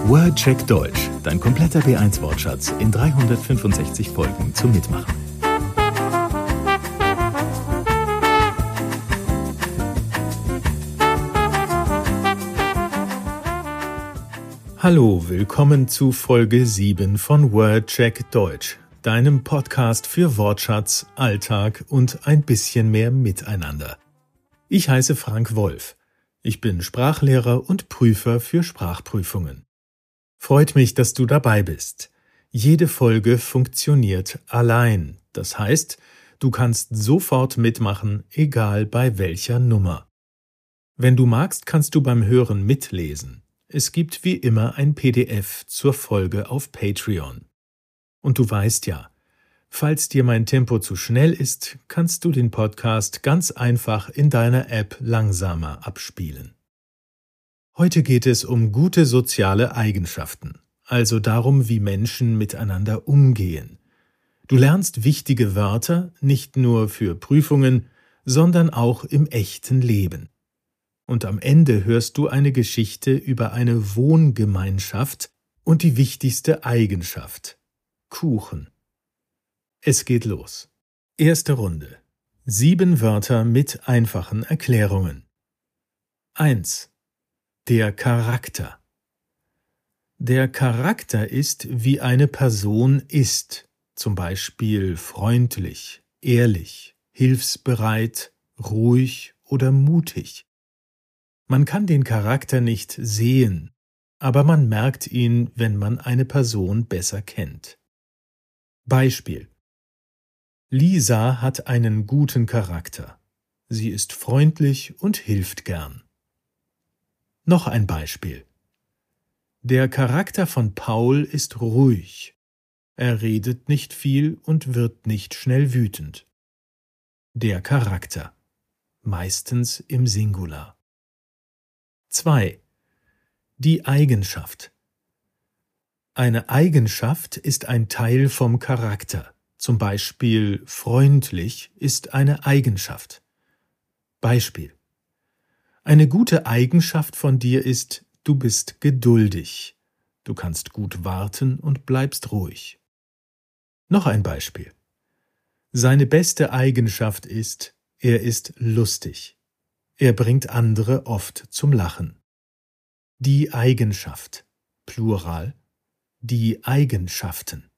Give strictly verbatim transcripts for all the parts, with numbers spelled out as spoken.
WordCheck Deutsch, dein kompletter B eins Wortschatz in dreihundertfünfundsechzig Folgen zum Mitmachen. Hallo, willkommen zu Folge sieben von WordCheck Deutsch, deinem Podcast für Wortschatz, Alltag und ein bisschen mehr Miteinander. Ich heiße Frank Wolf. Ich bin Sprachlehrer und Prüfer für Sprachprüfungen. Freut mich, dass du dabei bist. Jede Folge funktioniert allein. Das heißt, du kannst sofort mitmachen, egal bei welcher Nummer. Wenn du magst, kannst du beim Hören mitlesen. Es gibt wie immer ein P D F zur Folge auf Patreon. Und du weißt ja, falls dir mein Tempo zu schnell ist, kannst du den Podcast ganz einfach in deiner App langsamer abspielen. Heute geht es um gute soziale Eigenschaften, also darum, wie Menschen miteinander umgehen. Du lernst wichtige Wörter nicht nur für Prüfungen, sondern auch im echten Leben. Und am Ende hörst du eine Geschichte über eine Wohngemeinschaft und die wichtigste Eigenschaft: Kuchen. Es geht los. Erste Runde. Sieben Wörter mit einfachen Erklärungen. eins. Der Charakter. Der Charakter ist, wie eine Person ist, zum Beispiel freundlich, ehrlich, hilfsbereit, ruhig oder mutig. Man kann den Charakter nicht sehen, aber man merkt ihn, wenn man eine Person besser kennt. Beispiel: Lisa hat einen guten Charakter. Sie ist freundlich und hilft gern. Noch ein Beispiel. Der Charakter von Paul ist ruhig. Er redet nicht viel und wird nicht schnell wütend. Der Charakter. Meistens im Singular. zwei. Die Eigenschaft. Eine Eigenschaft ist ein Teil vom Charakter. Zum Beispiel freundlich ist eine Eigenschaft. Beispiel: Eine gute Eigenschaft von dir ist, du bist geduldig. Du kannst gut warten und bleibst ruhig. Noch ein Beispiel. Seine beste Eigenschaft ist, er ist lustig. Er bringt andere oft zum Lachen. Die Eigenschaft, Plural, die Eigenschaften.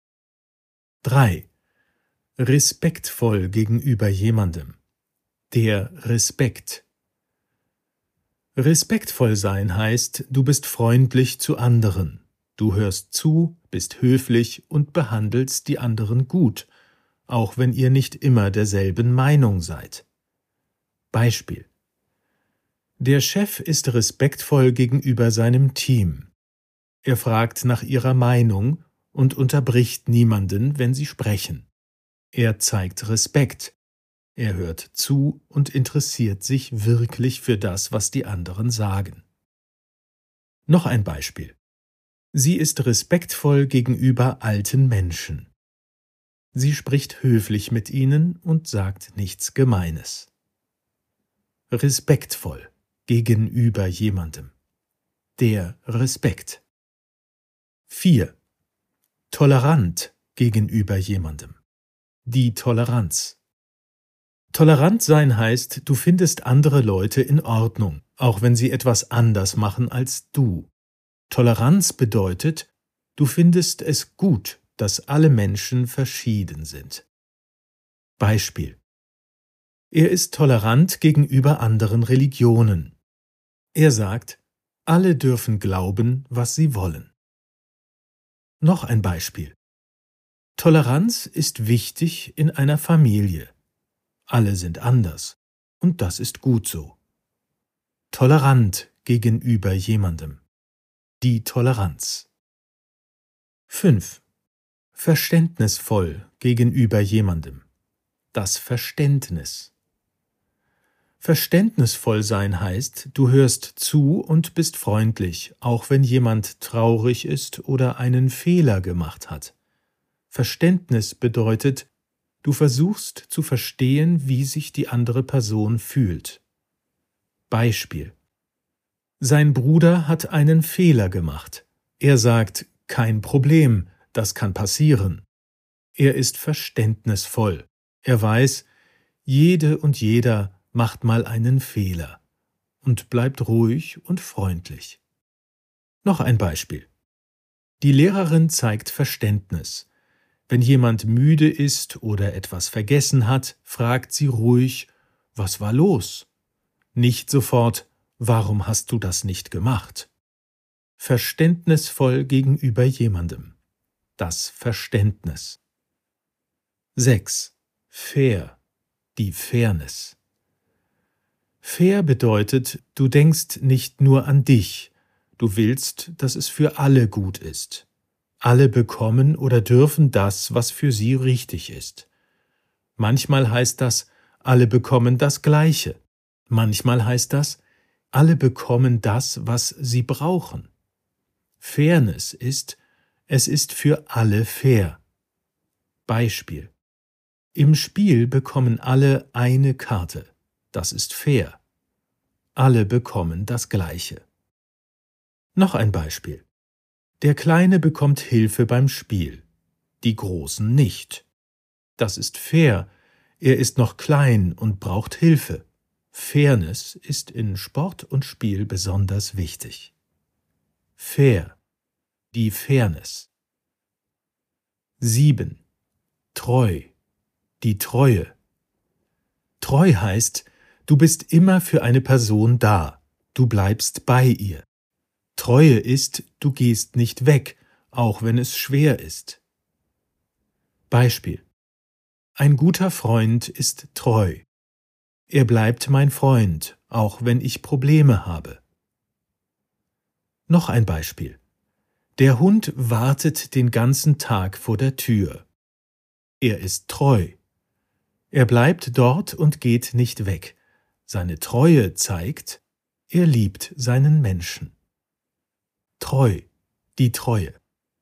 drei. Respektvoll gegenüber jemandem. Der Respekt. Respektvoll sein heißt, du bist freundlich zu anderen. Du hörst zu, bist höflich und behandelst die anderen gut, auch wenn ihr nicht immer derselben Meinung seid. Beispiel: Der Chef ist respektvoll gegenüber seinem Team. Er fragt nach ihrer Meinung und unterbricht niemanden, wenn sie sprechen. Er zeigt Respekt. Er hört zu und interessiert sich wirklich für das, was die anderen sagen. Noch ein Beispiel. Sie ist respektvoll gegenüber alten Menschen. Sie spricht höflich mit ihnen und sagt nichts Gemeines. Respektvoll gegenüber jemandem. Der Respekt. vier. Tolerant gegenüber jemandem. Die Toleranz. Tolerant sein heißt, du findest andere Leute in Ordnung, auch wenn sie etwas anders machen als du. Toleranz bedeutet, du findest es gut, dass alle Menschen verschieden sind. Beispiel: Er ist tolerant gegenüber anderen Religionen. Er sagt, alle dürfen glauben, was sie wollen. Noch ein Beispiel. Toleranz ist wichtig in einer Familie. Alle sind anders, und das ist gut so. Tolerant gegenüber jemandem. Die Toleranz. fünf. Verständnisvoll gegenüber jemandem. Das Verständnis. Verständnisvoll sein heißt, du hörst zu und bist freundlich, auch wenn jemand traurig ist oder einen Fehler gemacht hat. Verständnis bedeutet, du versuchst zu verstehen, wie sich die andere Person fühlt. Beispiel: Sein Bruder hat einen Fehler gemacht. Er sagt, kein Problem, das kann passieren. Er ist verständnisvoll. Er weiß, jede und jeder macht mal einen Fehler und bleibt ruhig und freundlich. Noch ein Beispiel. Die Lehrerin zeigt Verständnis. Wenn jemand müde ist oder etwas vergessen hat, fragt sie ruhig, was war los? Nicht sofort, warum hast du das nicht gemacht? Verständnisvoll gegenüber jemandem. Das Verständnis. sechs. Fair. Die Fairness. Fair bedeutet, du denkst nicht nur an dich, du willst, dass es für alle gut ist. Alle bekommen oder dürfen das, was für sie richtig ist. Manchmal heißt das, alle bekommen das Gleiche. Manchmal heißt das, alle bekommen das, was sie brauchen. Fairness ist, es ist für alle fair. Beispiel. Im Spiel bekommen alle eine Karte. Das ist fair. Alle bekommen das Gleiche. Noch ein Beispiel. Der Kleine bekommt Hilfe beim Spiel, die Großen nicht. Das ist fair. Er ist noch klein und braucht Hilfe. Fairness ist in Sport und Spiel besonders wichtig. Fair. Die Fairness. sieben. Treu. Die Treue. Treu heißt, du bist immer für eine Person da, du bleibst bei ihr. Treue ist, du gehst nicht weg, auch wenn es schwer ist. Beispiel. Ein guter Freund ist treu. Er bleibt mein Freund, auch wenn ich Probleme habe. Noch ein Beispiel. Der Hund wartet den ganzen Tag vor der Tür. Er ist treu. Er bleibt dort und geht nicht weg. Seine Treue zeigt, er liebt seinen Menschen. Treu, die Treue.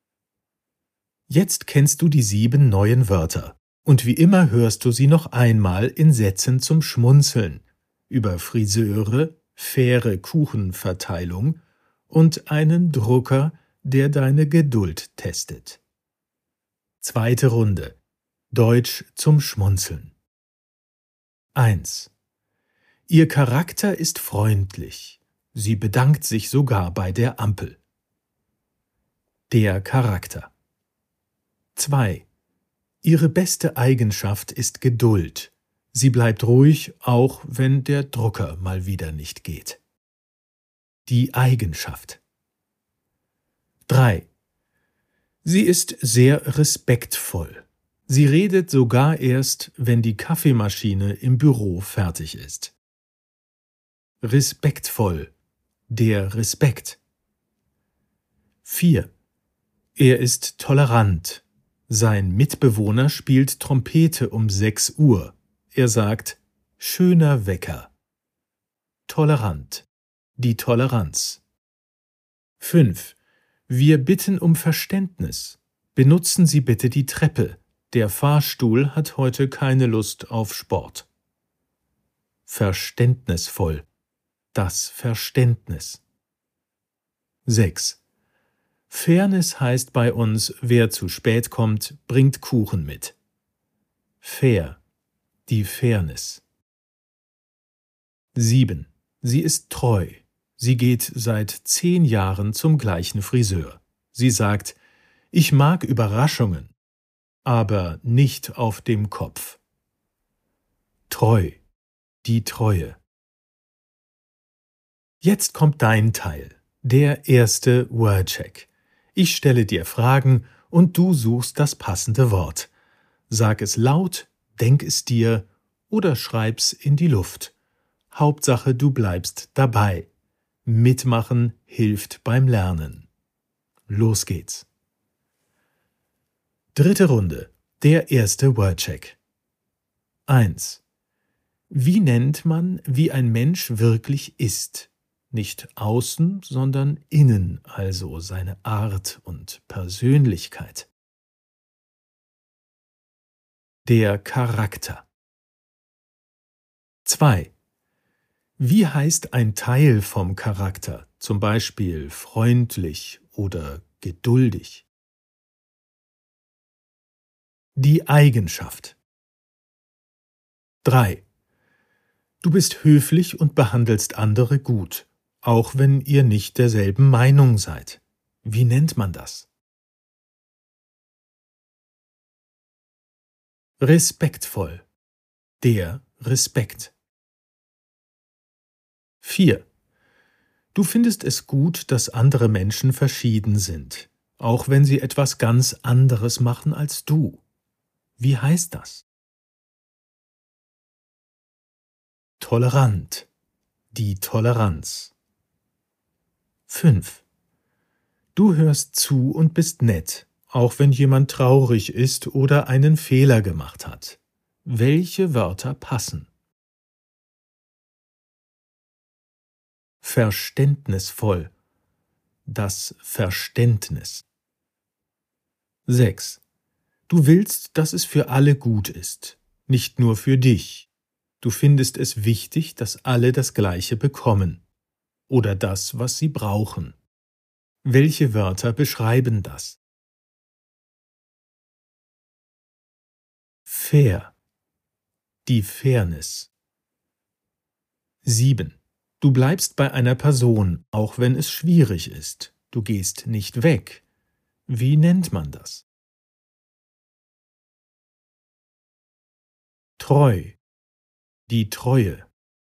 Jetzt kennst du die sieben neuen Wörter und wie immer hörst du sie noch einmal in Sätzen zum Schmunzeln über Friseure, faire Kuchenverteilung und einen Drucker, der deine Geduld testet. Zweite Runde. Deutsch zum Schmunzeln. eins. Ihr Charakter ist freundlich. Sie bedankt sich sogar bei der Ampel. Der Charakter. zwei. Ihre beste Eigenschaft ist Geduld. Sie bleibt ruhig, auch wenn der Drucker mal wieder nicht geht. Die Eigenschaft. drei. Sie ist sehr respektvoll. Sie redet sogar erst, wenn die Kaffeemaschine im Büro fertig ist. Respektvoll. Der Respekt. vier. Er ist tolerant. Sein Mitbewohner spielt Trompete um sechs Uhr. Er sagt, schöner Wecker. Tolerant. Die Toleranz. fünf. Wir bitten um Verständnis. Benutzen Sie bitte die Treppe. Der Fahrstuhl hat heute keine Lust auf Sport. Verständnisvoll. Das Verständnis. sechs. Fairness heißt bei uns, wer zu spät kommt, bringt Kuchen mit. Fair. Die Fairness. sieben. Sie ist treu. Sie geht seit zehn Jahren zum gleichen Friseur. Sie sagt, ich mag Überraschungen, aber nicht auf dem Kopf. Treu. Die Treue. Jetzt kommt dein Teil, der erste Wordcheck. Ich stelle dir Fragen und du suchst das passende Wort. Sag es laut, denk es dir oder schreib's in die Luft. Hauptsache, du bleibst dabei. Mitmachen hilft beim Lernen. Los geht's. Dritte Runde. Der erste Wordcheck. eins. Wie nennt man, wie ein Mensch wirklich ist? Nicht außen, sondern innen, also seine Art und Persönlichkeit. Der Charakter. zwei. Wie heißt ein Teil vom Charakter, zum Beispiel freundlich oder geduldig. Die Eigenschaft. drei. Du bist höflich und behandelst andere gut, auch wenn ihr nicht derselben Meinung seid. Wie nennt man das? Respektvoll. Der Respekt. vier. Du findest es gut, dass andere Menschen verschieden sind, auch wenn sie etwas ganz anderes machen als du. Wie heißt das? Tolerant. Die Toleranz. fünf. Du hörst zu und bist nett, auch wenn jemand traurig ist oder einen Fehler gemacht hat. Welche Wörter passen? Verständnisvoll. Das Verständnis. sechs. Du willst, dass es für alle gut ist, nicht nur für dich. Du findest es wichtig, dass alle das Gleiche bekommen oder das, was sie brauchen. Welche Wörter beschreiben das? Fair. Die Fairness. sieben. Du bleibst bei einer Person, auch wenn es schwierig ist. Du gehst nicht weg. Wie nennt man das? Treu. Die Treue.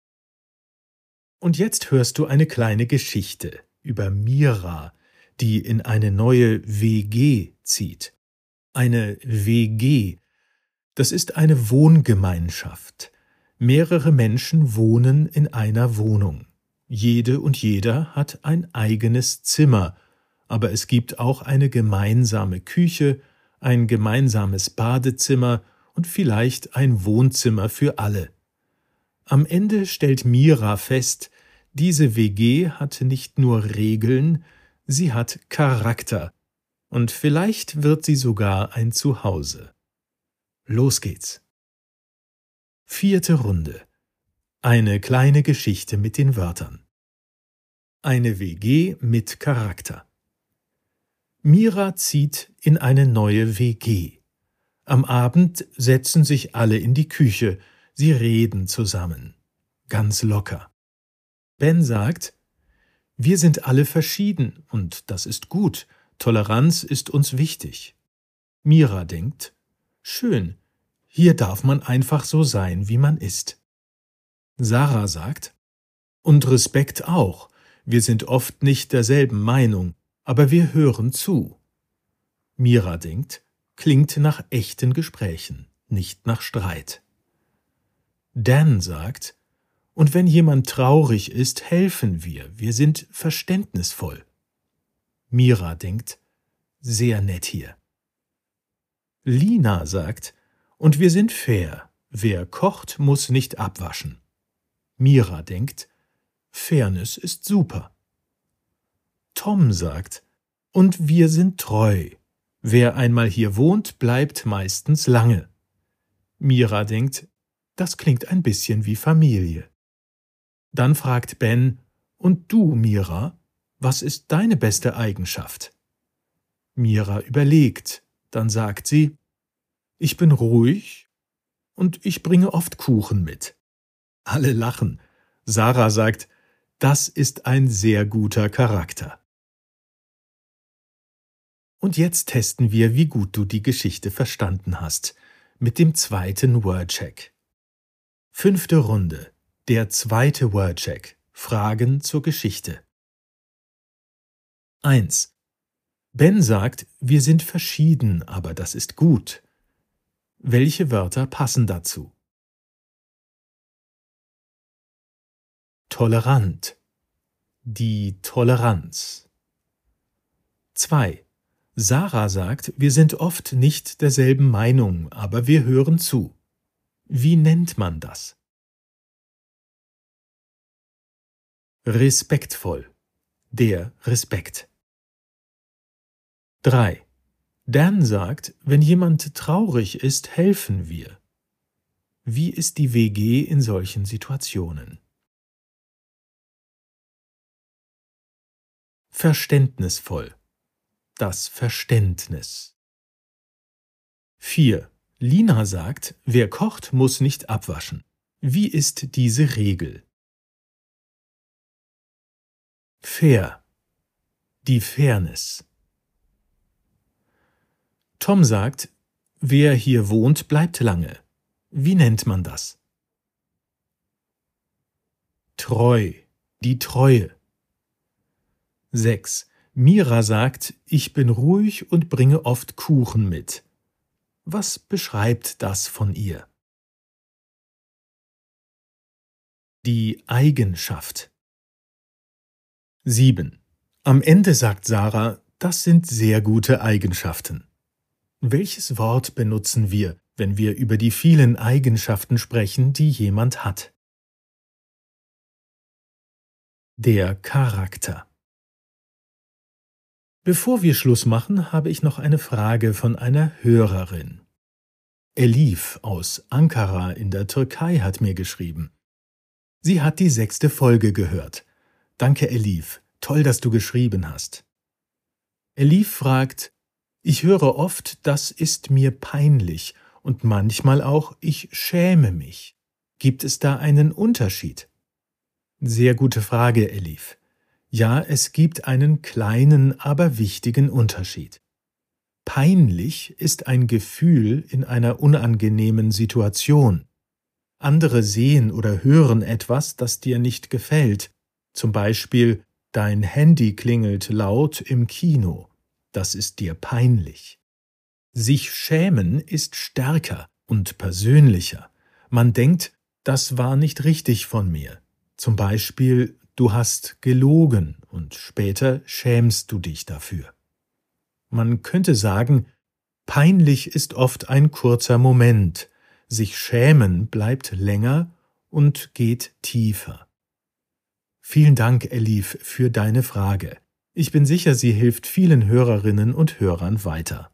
Und jetzt hörst du eine kleine Geschichte über Mira, die in eine neue W G zieht. Eine W G, das ist eine Wohngemeinschaft. Mehrere Menschen wohnen in einer Wohnung. Jede und jeder hat ein eigenes Zimmer, aber es gibt auch eine gemeinsame Küche, ein gemeinsames Badezimmer und vielleicht ein Wohnzimmer für alle. Am Ende stellt Mira fest, diese W G hat nicht nur Regeln, sie hat Charakter und vielleicht wird sie sogar ein Zuhause. Los geht's! Vierte Runde. Eine kleine Geschichte mit den Wörtern. Eine W G mit Charakter. Mira zieht in eine neue W G. Am Abend setzen sich alle in die Küche, sie reden zusammen. Ganz locker. Ben sagt: Wir sind alle verschieden und das ist gut. Toleranz ist uns wichtig. Mira denkt: Schön, hier darf man einfach so sein, wie man ist. Sarah sagt: Und Respekt auch. Wir sind oft nicht derselben Meinung, aber wir hören zu. Mira denkt: Klingt nach echten Gesprächen, nicht nach Streit. Dan sagt: Und wenn jemand traurig ist, helfen wir. Wir sind verständnisvoll. Mira denkt: Sehr nett hier. Lina sagt: Und wir sind fair. Wer kocht, muss nicht abwaschen. Mira denkt: Fairness ist super. Tom sagt: Und wir sind treu. Wer einmal hier wohnt, bleibt meistens lange. Mira denkt: Das klingt ein bisschen wie Familie. Dann fragt Ben: Und du, Mira, was ist deine beste Eigenschaft? Mira überlegt, dann sagt sie: Ich bin ruhig und ich bringe oft Kuchen mit. Alle lachen. Sarah sagt: Das ist ein sehr guter Charakter. Und jetzt testen wir, wie gut du die Geschichte verstanden hast, mit dem zweiten Wordcheck. Fünfte Runde. Der zweite Wordcheck. Fragen zur Geschichte. eins. Ben sagt: Wir sind verschieden, aber das ist gut. Welche Wörter passen dazu? Tolerant. Die Toleranz. zwei. Sarah sagt: Wir sind oft nicht derselben Meinung, aber wir hören zu. Wie nennt man das? Respektvoll. Der Respekt. drei. Dan sagt: Wenn jemand traurig ist, helfen wir. Wie ist die W G in solchen Situationen? Verständnisvoll. das Verständnis. vier. Lina sagt, wer kocht, muss nicht abwaschen. Wie ist diese Regel? Fair. Die Fairness. Tom sagt, wer hier wohnt, bleibt lange. Wie nennt man das? Treu. Die Treue. sechs. Mira sagt, ich bin ruhig und bringe oft Kuchen mit. Was beschreibt das von ihr? Die Eigenschaft. sieben. Am Ende sagt Sarah, das sind sehr gute Eigenschaften. Welches Wort benutzen wir, wenn wir über die vielen Eigenschaften sprechen, die jemand hat? Der Charakter. Bevor wir Schluss machen, habe ich noch eine Frage von einer Hörerin. Elif aus Ankara in der Türkei hat mir geschrieben. Sie hat die sechste Folge gehört. Danke, Elif. Toll, dass du geschrieben hast. Elif fragt, ich höre oft, das ist mir peinlich und manchmal auch, ich schäme mich. Gibt es da einen Unterschied? Sehr gute Frage, Elif. Ja, es gibt einen kleinen, aber wichtigen Unterschied. Peinlich ist ein Gefühl in einer unangenehmen Situation. Andere sehen oder hören etwas, das dir nicht gefällt. Zum Beispiel, dein Handy klingelt laut im Kino. Das ist dir peinlich. Sich schämen ist stärker und persönlicher. Man denkt, das war nicht richtig von mir. Zum Beispiel, du hast gelogen und später schämst du dich dafür. Man könnte sagen, peinlich ist oft ein kurzer Moment, sich schämen bleibt länger und geht tiefer. Vielen Dank, Elif, für deine Frage. Ich bin sicher, sie hilft vielen Hörerinnen und Hörern weiter.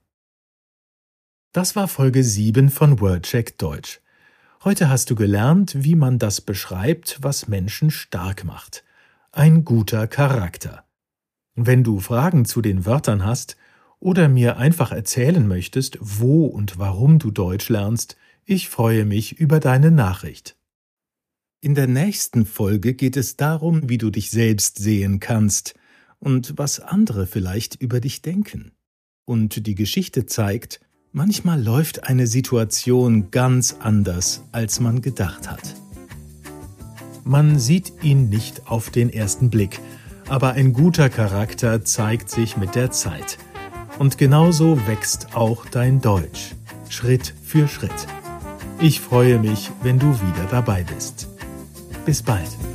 Das war Folge sieben von WordCheck Deutsch. Heute hast du gelernt, wie man das beschreibt, was Menschen stark macht. Ein guter Charakter. Wenn du Fragen zu den Wörtern hast oder mir einfach erzählen möchtest, wo und warum du Deutsch lernst, ich freue mich über deine Nachricht. In der nächsten Folge geht es darum, wie du dich selbst sehen kannst und was andere vielleicht über dich denken. Und die Geschichte zeigt, manchmal läuft eine Situation ganz anders, als man gedacht hat. Man sieht ihn nicht auf den ersten Blick, aber ein guter Charakter zeigt sich mit der Zeit. Und genauso wächst auch dein Deutsch, Schritt für Schritt. Ich freue mich, wenn du wieder dabei bist. Bis bald.